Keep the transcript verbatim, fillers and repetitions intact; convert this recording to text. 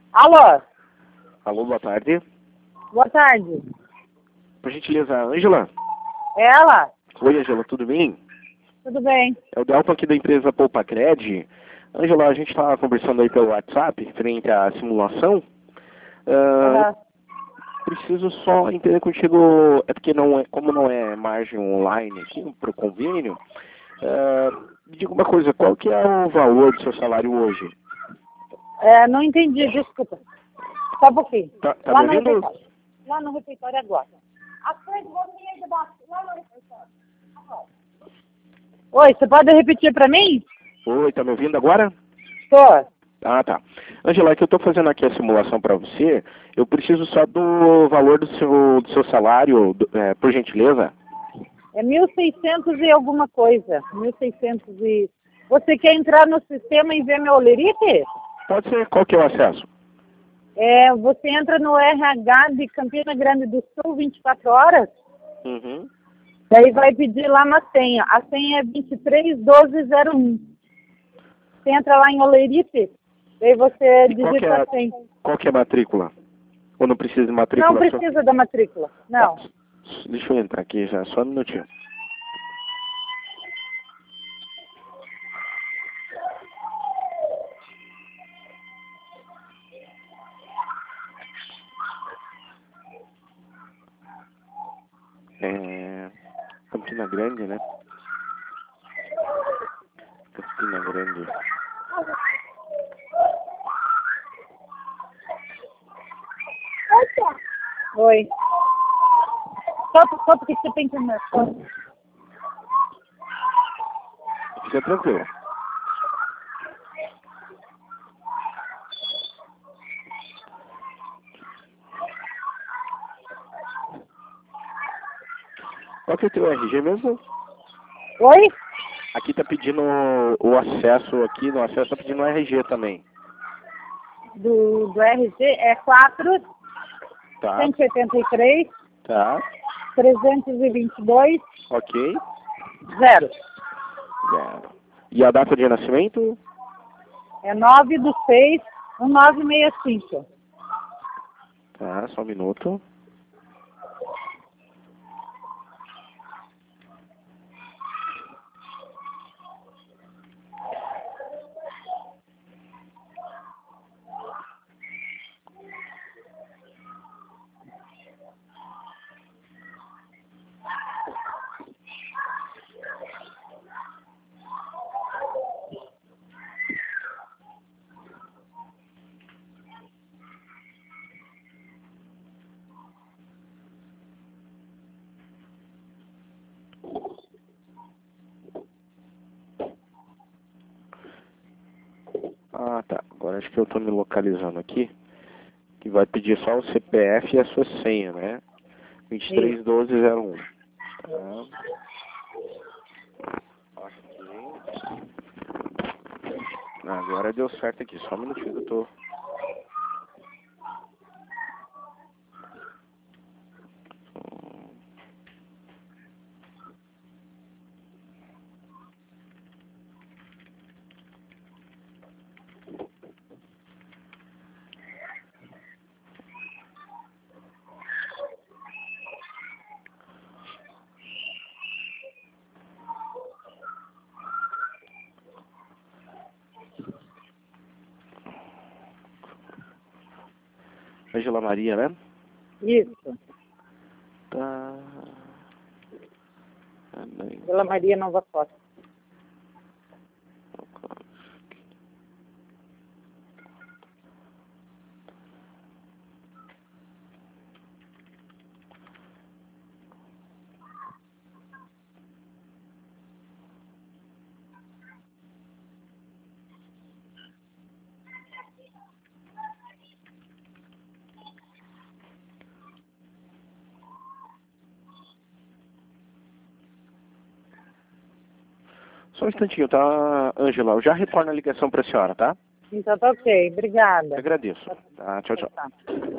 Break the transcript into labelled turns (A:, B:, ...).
A: Alô?
B: Alô, boa tarde.
A: Boa tarde.
B: Por gentileza, Ângela?
A: Ela?
B: Oi, Ângela, tudo bem?
A: Tudo bem.
B: É o Delton aqui da empresa Poupa Cred. Ângela, a gente estava conversando aí pelo WhatsApp, frente à simulação. Ah,
A: Uhum.
B: Preciso só entender contigo, é porque não é, como não é margem online aqui para o convênio, ah, me diga uma coisa, qual que é o valor do seu salário hoje?
A: É, não entendi, desculpa. Só um pouquinho.
B: Tá, tá
A: Lá
B: me
A: no
B: ouvindo?
A: refeitório. Lá no refeitório agora. A frente, você aí debaixo. Lá no refeitório. Agora. Oi, você pode repetir para mim?
B: Oi, tá me ouvindo agora?
A: Tô.
B: Ah, tá. Angela, é que eu estou fazendo aqui a simulação para você, eu preciso só do valor do seu, do seu salário, do- é, por gentileza.
A: É mil e seiscentos e alguma coisa. mil e seiscentos e... Você quer entrar no sistema e ver meu lerite?
B: Pode ser, qual que é o acesso?
A: É, você entra no R H de Campina Grande do Sul, vinte e quatro horas.
B: Uhum.
A: Daí vai pedir lá uma senha. A senha é vinte e três doze zero um. Você entra lá em Olerite, daí você
B: E qual que,
A: digita
B: é,
A: a senha.
B: qual que é a matrícula? Ou não precisa de
A: Não
B: matrícula? Só-
A: precisa da matrícula. Não.
B: Tá. Deixa eu entrar aqui já, só um minutinho. É... Campina Grande, né? Campina Grande.
A: Oi. Só, só porque você tem que...
B: Fica tranquilo. Qual que é o teu R G mesmo?
A: Oi?
B: Aqui tá pedindo o acesso, aqui no acesso tá pedindo o R G também.
A: Do, do R G é quatro,
B: Tá,
A: cento e oitenta e três,
B: tá,
A: trezentos e vinte e dois,
B: ok.
A: zero.
B: Zero. E a data de nascimento?
A: É nove do seis, um nove seis cinco.
B: Tá, só um minuto. Ah, tá. Agora acho que eu tô me localizando aqui. Que vai pedir só o C P F e a sua senha, né? vinte e três doze zero um. Tá. Ok. Agora deu certo aqui. Só um minutinho que eu tô... Angela Maria, né?
A: Isso.
B: Tá. Ah, bem.
A: Vila Maria Nova Costa.
B: Só um instantinho, tá, Angela? Eu já retorno a ligação pra senhora, tá?
A: Então tá ok.
B: Eu
A: Obrigada.
B: agradeço. Tá, tchau, tchau.
A: Tá.